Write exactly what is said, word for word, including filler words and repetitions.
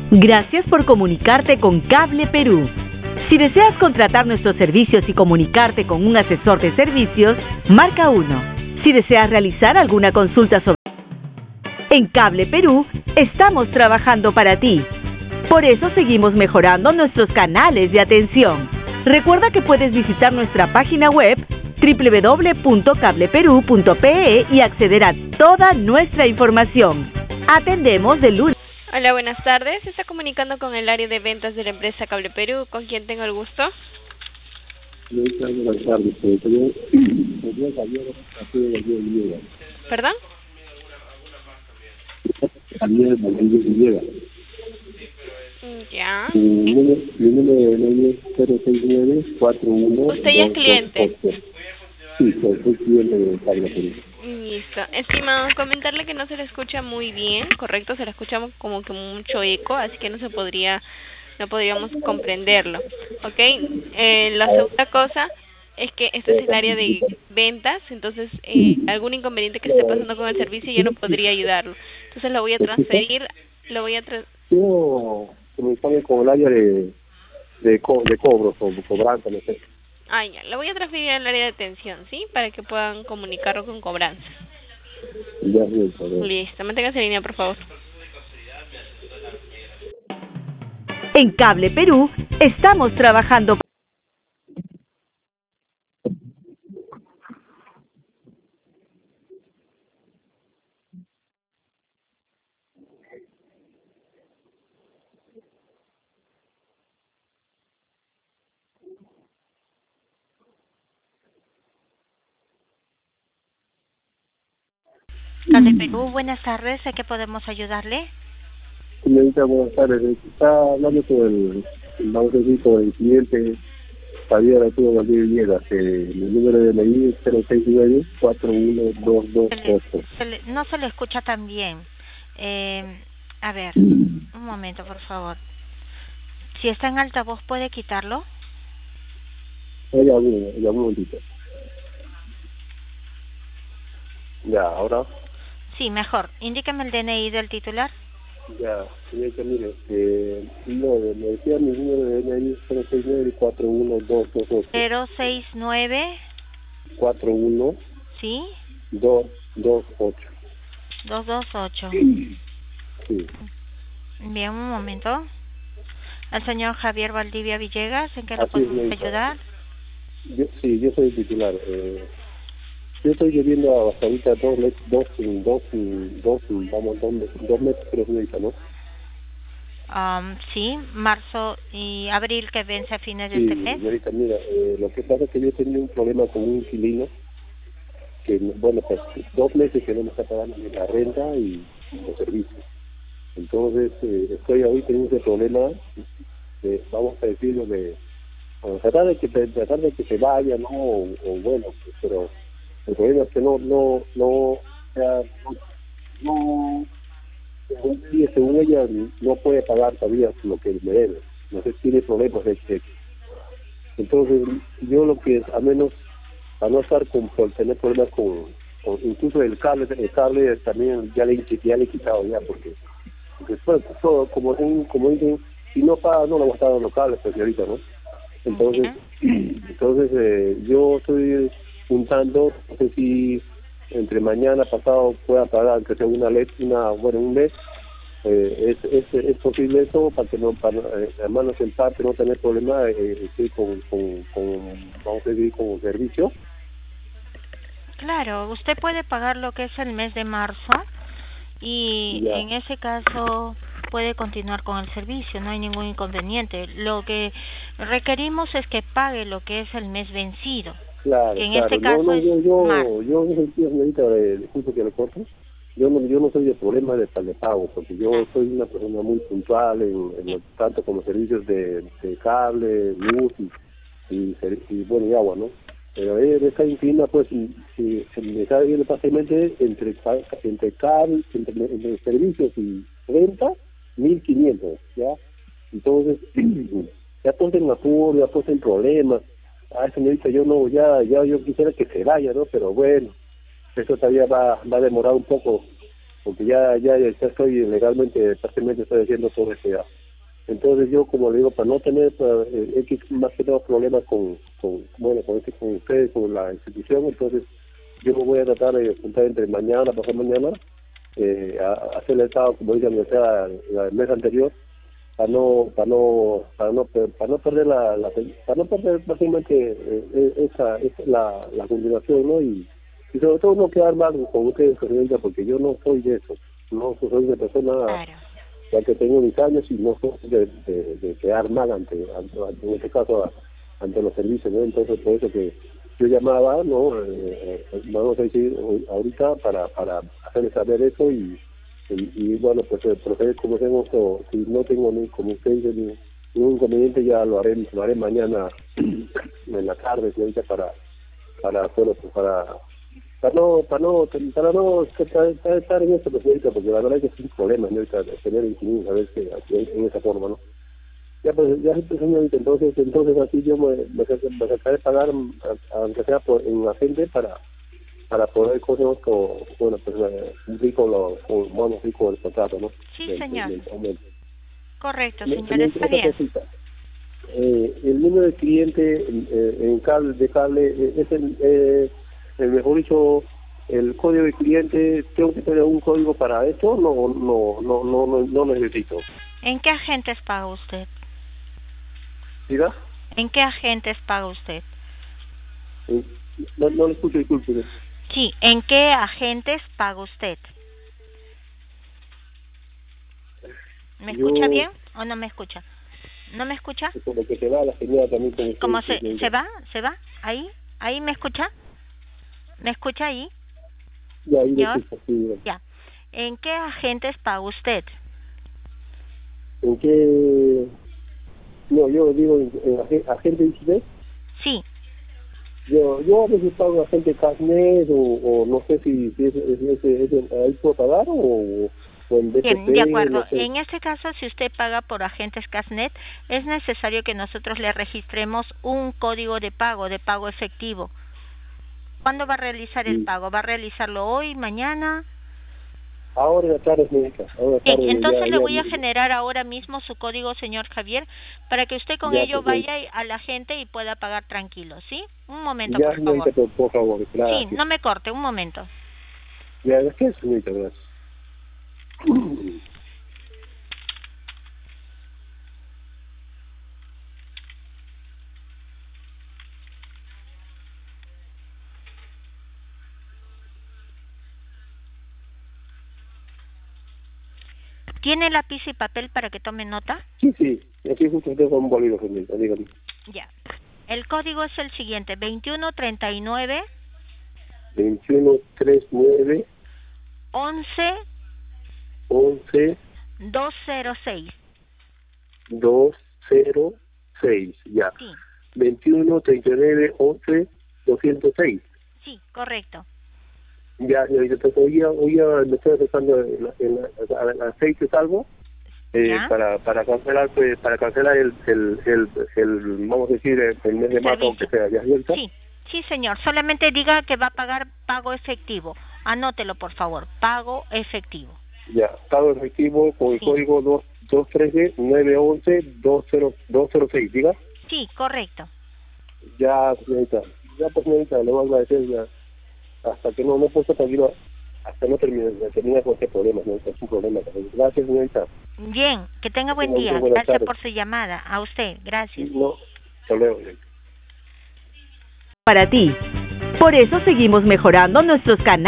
Gracias por comunicarte con Cable Perú. Si deseas contratar nuestros servicios y comunicarte con un asesor de servicios, marca uno. Si deseas realizar alguna consulta sobre... En Cable Perú, estamos trabajando para ti. Por eso seguimos mejorando nuestros canales de atención. Recuerda que puedes visitar nuestra página web doble u doble u doble u punto cable perú punto pe e y acceder a toda nuestra información. Atendemos de lunes. Hola, buenas tardes. Se está comunicando con el área de ventas de la empresa Cable Perú. ¿Con quién tengo el gusto? Buenas tardes. ¿Perdón? Ya. Mi número de ley es cero seis nueve cuatro uno. ¿Usted ya es cliente? Sí, soy cliente de Cable Perú. Listo. Estimado, comentarle que no se le escucha muy bien, ¿correcto? Se le escucha como que mucho eco, así que no se podría, no podríamos comprenderlo, ¿ok? Eh, la segunda cosa es que este es el área de ventas, entonces eh, algún inconveniente que esté pasando con el servicio yo no podría ayudarlo. Entonces lo voy a transferir, lo voy a tra Yo me sale con el área de, de, co de cobros o cobranza, no sé. Ah, ya, lo voy a transferir al área de atención, ¿sí? Para que puedan comunicarlo con cobranza. Ya, bien, listo, manténgase en línea, por favor. En Cable Perú, estamos trabajando. Cable Perú, buenas tardes. ¿En qué podemos ayudarle? Señorita, buenas tardes. Está hablando con el, vamos a decir, con el cliente Javier Arturo Valdivia Villegas. Eh, mi número de ley es cero seis nueve cuatro uno dos dos ocho. No se le escucha tan bien. Eh, a ver, un momento, por favor. Si está en altavoz, ¿puede quitarlo? Ya, un, ya, un momentito. Ya, ahora. Sí, mejor. Indíqueme el D N I del titular. Ya, señorita, mire, eh, no, me decía mi número de D N I es cero seis nueve cuatro uno dos dos ocho. cero seis nueve cuatro uno. Sí. dos dos ocho. dos dos ocho. Sí. Bien, un momento. El señor Javier Valdivia Villegas, ¿en qué lo Así podemos es, ayudar? Yo, sí, yo soy titular. Eh, yo estoy debiendo hasta ahorita dos, dos, dos, dos, dos, vamos, dos, dos meses, pero señorita, ¿no? Um, sí, marzo y abril que vence a fines de Sí, este mes. señorita, mira, eh, lo que pasa es que yo tenía un problema con un inquilino que, bueno, pues dos meses que no me está pagando ni la renta y los servicios. Entonces, eh, estoy ahorita en ese problema, de, vamos a decirlo, de bueno, tratar de que tratar de que se vaya, ¿no? O, o bueno, pues, pero el problema es que no, no, no, o sea, no, no, según, según ella no puede pagar todavía lo que me debe, no sé, tiene problemas de cheque. Entonces, yo lo que a menos, a no estar con, por tener problemas con, con incluso el cable, el cable también ya le, ya le he quitado ya, porque, porque todo, todo, como, como dicen, si no paga, no le va a estar dando cables, pues ahorita, ¿no? Entonces, uh-huh. entonces eh, yo estoy juntando, no sé si entre mañana pasado pueda pagar, que sea una ley, una, bueno, un mes, eh, es, es, es posible eso para que no, para eh, hermanos en parte no tener problema eh, sí, con, con, con, vamos a decir, con servicio. Claro, usted puede pagar lo que es el mes de marzo y ya. En ese caso puede continuar con el servicio, no hay ningún inconveniente. Lo que requerimos es que pague lo que es el mes vencido. Claro, que en claro. este caso no, no, es yo, yo, marzo. yo en ese sentido, señorita, de, disculpe que le corte, yo no, yo no soy de problema de tal de pago, porque yo soy una persona muy puntual en, en lo, tanto como servicios de, de cable, luz y, y, y bueno, y agua, ¿no? Pero eh, esta inquilina, pues, si, si, si me está viendo fácilmente entre, entre cable, entre, entre servicios y renta, mil quinientos, ¿ya? Entonces, ya ponte en apuro, ya ponte en problemas. Ah, señorita, yo no, ya, ya yo quisiera que se vaya, ¿no? Pero bueno, eso todavía va, va a demorar un poco, porque ya, ya, ya estoy legalmente, prácticamente estoy haciendo todo esto ya. Entonces yo, como le digo, para no tener para, eh, X más que todo problemas con, con, bueno, con, este, con ustedes, con la institución, entonces yo voy a tratar de juntar entre mañana, pasado mañana, eh, a, a hacer el estado, como dije, sea el mes anterior, para no, para no, para no, para no perder la, la para no perder básicamente eh, esa, esa la, la continuación, ¿no? Y, y sobre todo no quedar mal con ustedes, señorita, porque yo no soy de eso, no soy una persona, claro, ya que tengo mis años y no soy de, de, de quedar mal ante, ante, ante, en este caso, ante los servicios, ¿no? Entonces, por eso que yo llamaba, ¿no? Eh, eh, vamos a decir, ahorita para, para hacerles saber eso y, y, y bueno, pues el proceder como hacemos, o si no tengo, ni, como usted dice, ni, ningún inconveniente, ya lo haré, lo haré mañana en la tarde, ahorita para, para, bueno, pues para, para no, para no, para no estar, estar en esto, pues ahorita, porque la verdad es que es un problema, ¿no? Ahorita tener inquilinos a veces en esa forma, ¿no? Ya pues, ya señorita, entonces, entonces así yo me, me, me sacaré de pagar, aunque sea por, en la gente, para para poder cosas con, bueno, pues cumplir con lo, con, bueno, con el contrato, ¿no? Sí, del, señor. Del, del Correcto, señor, está bien. Cosita. Eh, el número de cliente eh, en cable, de cable, eh, es el, eh, el, mejor dicho, el código de cliente, ¿tengo que tener un código para esto? No, no, no, no, no, no necesito. ¿En qué agentes paga usted? ¿Diga? ¿En qué agentes paga usted? Eh, no, no lo escucho, disculpe. Sí, ¿en qué agentes paga usted? ¿Me Yo, escucha bien o no me escucha? ¿No me escucha? Como que se va la señora también. Como ¿Cómo se, se, se va? ¿Se va? ¿Ahí? ¿Ahí me escucha? ¿Me escucha ahí? Ya, ahí le escucho, sí, ya. ¿En qué agentes paga usted? ¿En qué? No, yo digo, ¿en, en agente de usted? Sí. Yo, yo a veces pago a gente Casnet o, o no sé si, si es, es, es, es, es, ahí puedo pagar o, o en B T P. Bien, de acuerdo. No sé. En este caso, si usted paga por agentes Casnet, es necesario que nosotros le registremos un código de pago, de pago efectivo. ¿Cuándo va a realizar sí. el pago? ¿Va a realizarlo hoy, mañana? Ahora en la tarde, médica. Ahora Bien, tarde, entonces ya, le ya, voy ya, a generar ahora mismo su código, señor Javier, para que usted con ya, ello pues, vaya a la gente y pueda pagar tranquilo, ¿sí? Un momento, ya, por favor. médica, por, por favor, claro. Sí, no me corte, un momento. Ya, ¿qué es, médica? Gracias. ¿Tiene lápiz y papel para que tome nota? Sí, sí, aquí justo tengo un bolígrafo, médica, dígame. Ya. El código es el siguiente, veintiuno treinta y nueve. veintiuno treinta y nueve. once. once. doscientos seis. doscientos seis, ya. Sí. veintiuno treinta y nueve once doscientos seis. Sí, correcto. Ya, ya, entonces hoy ya, hoy ya me estoy acercando en, en, en, a aceite salvo eh, para para cancelar pues, para cancelar el el, el el vamos a decir el, el mes de marzo, aunque sea ya. Sí, sí, señor. Solamente diga que va a pagar pago efectivo. Anótelo, por favor. Pago efectivo. Ya, pago efectivo con el sí. código dos dos trece nueve once dos cero seis, diga. Sí, correcto. Ya, señorita. Ya, pues, señorita, le voy a agradecer ya. Hasta que no me he puesto tranquilo, hasta no termine, termine con este problema, ¿no? Es un problema. Gracias, señorita. Bien, que tenga buen que día. Gracias tardes. Por su llamada. A usted, gracias. No, hasta luego. Para ti. Por eso seguimos mejorando nuestros canales.